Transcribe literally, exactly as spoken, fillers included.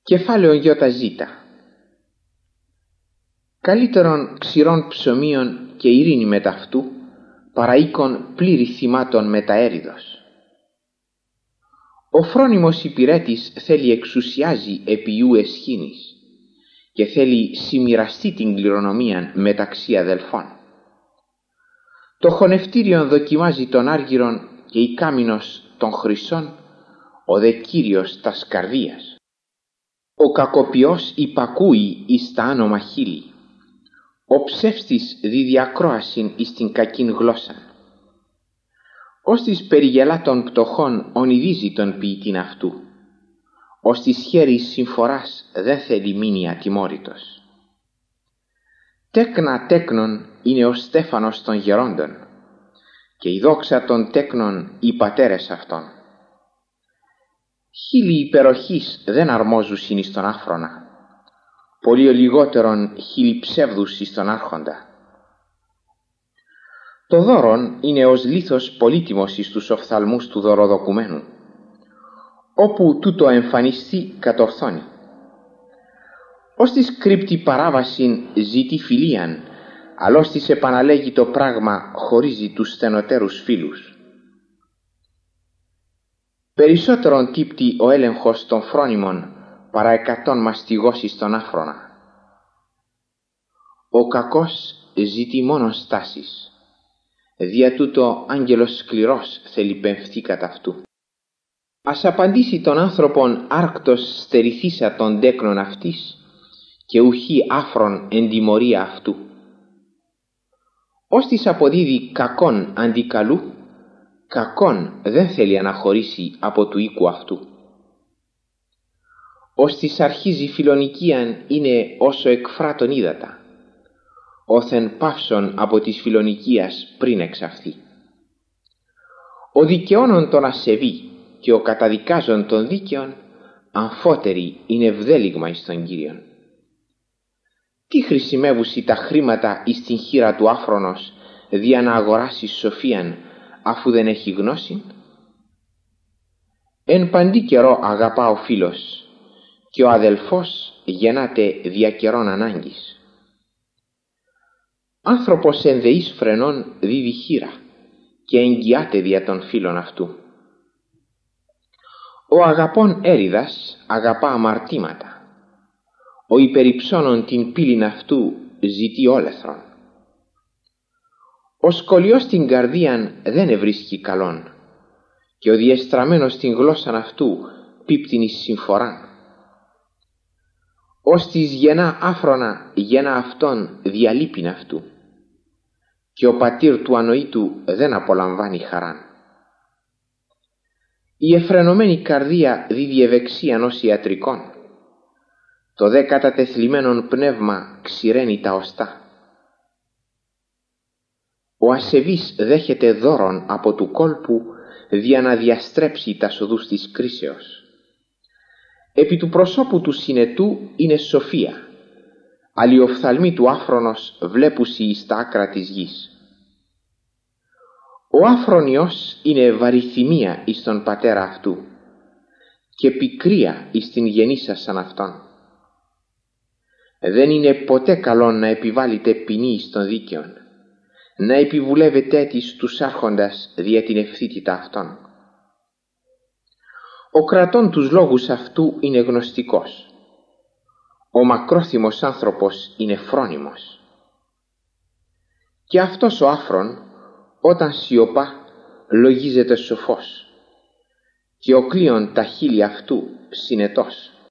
Κεφάλαιο γιοταζήτα. Καλύτερον ξηρών ψωμίων και ειρήνη μετ' αυτού, παρά οίκον πλήρη θυμάτων μεταέριδος. Ο φρόνιμος υπηρέτης θέλει εξουσιάζει επί ιού εσχήνης και θέλει συμμοιραστεί την κληρονομίαν μεταξύ αδελφών. Το χωνευτήριον δοκιμάζει τον άργυρον και η κάμινος των χρυσών, ο δε Κύριος τας καρδίας. Ο κακοποιός υπακούει εις τα άνομα χείλη, ο ψεύστης δι' διακρόασιν εις την κακήν γλώσσαν. Ως της περιγελά των πτωχών ονειδίζει τον ποιητήν αυτού, ως της χέρης συμφοράς δεν θέλει μείνει ατιμόρυτος. Τέκνα τέκνων είναι ο στέφανος των γερόντων, και η δόξα των τέκνων οι πατέρες αυτών. Χίλιοι υπεροχής δεν αρμόζουσιν εις τον άφρονα, πολύ λιγότερον χίλιοι ψεύδους εις τον άρχοντα. Το δώρον είναι ως λίθος πολύτιμος εις τους οφθαλμούς του δωροδοκουμένου, όπου τούτο εμφανιστεί κατορθώνει. Ως της κρύπτει παράβασιν ζητεί φιλίαν, αλλά ως της επαναλέγει το πράγμα χωρίζει τους στενοτέρους φίλους. Περισσότερον τύπτει ο έλεγχος των φρόνιμων παρά εκατόν μαστιγώσεις των άφρονα. Ο κακός ζητεί μόνον στάσεις, δια τούτο άγγελος σκληρός θέλει πεμφθεί κατά αυτού. Ας απαντήσει τον άνθρωπον άρκτος στερηθήσα των τέκνων αυτής και ουχή άφρον εν τιμωρία αυτού. Ως της αποδίδει κακόν αντί καλού, κακόν δεν θέλει αναχωρήσει από του οίκου αυτού. Ως της αρχίζει φιλονικίαν είναι όσο εκφράτων ύδατα, όθεν παύσον από της φιλονικίας πριν εξαφθεί. Ο δικαιώνων τον ασεβεί και ο καταδικάζων των δίκαιων αμφότεροι είναι ευδέλιγμα εις τον Κύριον. Τι χρησιμεύουσι τα χρήματα εις την χείρα του άφρονος δια να αγοράσει σοφίαν, αφού δεν έχει γνώση? Εν παντή καιρό αγαπά ο φίλος, και ο αδελφός γεννάται δια καιρών ανάγκης. Άνθρωπος εν δεής φρενών δίδει χείρα και εγγυάται δια των φίλων αυτού. Ο αγαπών έριδας αγαπά αμαρτήματα, ο υπερυψώνων την πύλην αυτού ζητεί όλεθρον. Ο σκολιός την καρδίαν δεν ευρίσκει καλόν, και ο διεστραμμένος την γλώσσαν αυτού πίπτην εις συμφοράν. Ως της γεννά άφρονα γεννά αυτόν διαλείπειν αυτού, και ο πατήρ του ανοήτου δεν απολαμβάνει χαράν. Η εφρενωμένη καρδία δίδει ευεξίαν ως ιατρικόν, το δε κατατεθλιμμένον πνεύμα ξηραίνει τα οστά. Ο ασεβής δέχεται δώρον από του κόλπου δια να διαστρέψει τα οδούς της κρίσεως. Επί του προσώπου του συνετού είναι σοφία, αλλά οι οφθαλμοί του άφρονος βλέπουσι εις τα άκρα της γης. Ο άφρονιος είναι βαριθυμία εις τον πατέρα αυτού και πικρία εις την γεννήσασαν αυτόν. Δεν είναι ποτέ καλόν να επιβάλλεται ποινή εις τον δίκαιον, να επιβουλεύεται της τους άρχοντας δια την ευθύτητα αυτών. Ο κρατών τους λόγους αυτού είναι γνωστικός, ο μακρόθυμος άνθρωπος είναι φρόνιμος. Και αυτός ο άφρον όταν σιωπά λογίζεται σοφός, και ο κλείον τα χείλη αυτού συνετός.